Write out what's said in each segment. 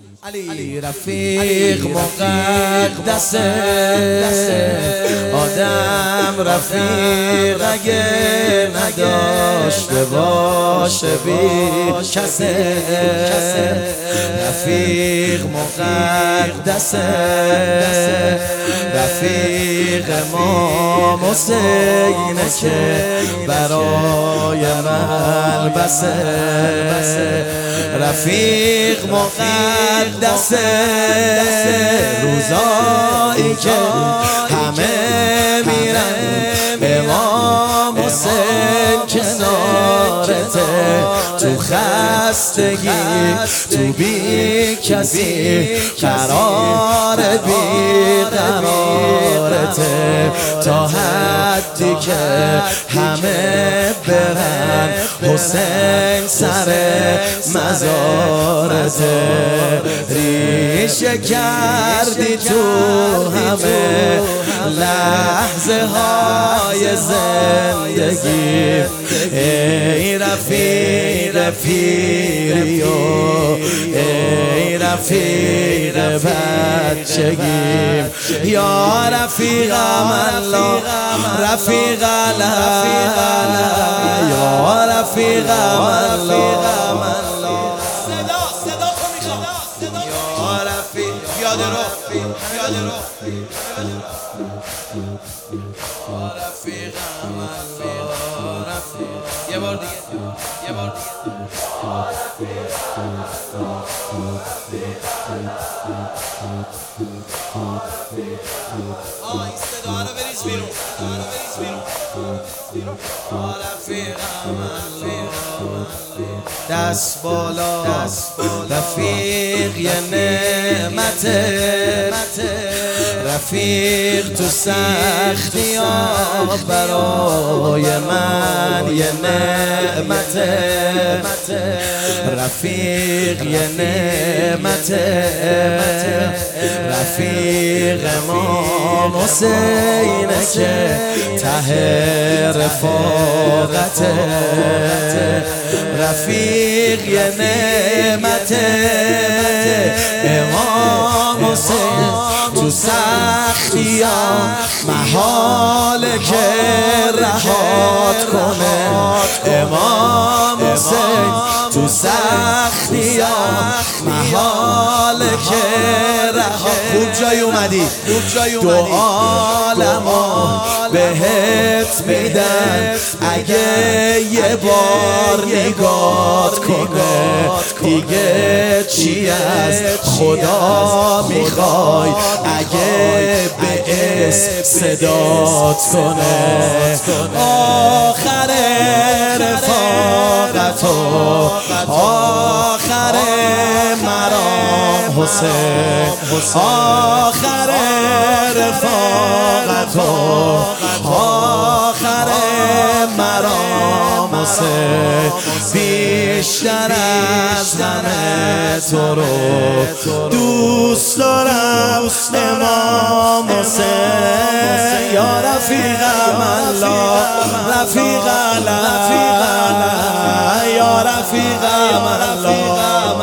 علی رفیق مقدس آدم رفیق اگه نداشته باشه بی کسه رفیق مقدس رفیق ما حسینه که برای من بسه رفیق مقدس روزایی که همه میرن امام حسین کنارته تو خستگی تو بی کسی قرار بی قرارته تا حدی که همه برن حسین سر مزارته ریشه کردی تو همه لحظه های زندگی ای رفیق پیری و ای رفیق بچگی یا رفیقم الله رفیق یا رفیقم الله صدا یا رفیق پیاده رو رفیقم الله یه بار دیگه این صدا رو بریز بیرون دست بالا رفیق یه نعمته رفیق تو سختی ها برای من یه نعمته رفیق یه نعمته رفیق ما حسینه که ته رفاقته رفیق یه نعمته امام حسین تو سختی ها محاله که رهات کنه امام حسین تو سختی ها محاله که رهات خوب جای اومدی دو عالمو بهت میدن اگه یه بار نگات کنه دیگه چی از خدا میخوای اگه به اسم صدات کنه آخر رفاقت و آخر مرام حسین آخر رفاقت و آخر مرام حسین بیشتر از همه تو رو دوست دارم امام حسین یا رفیقم الله رفیق یا رفیقم الله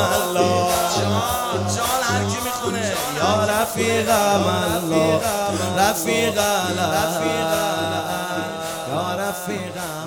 جان هر کی میخونه یا رفیقم الله رفیق یا رفیقم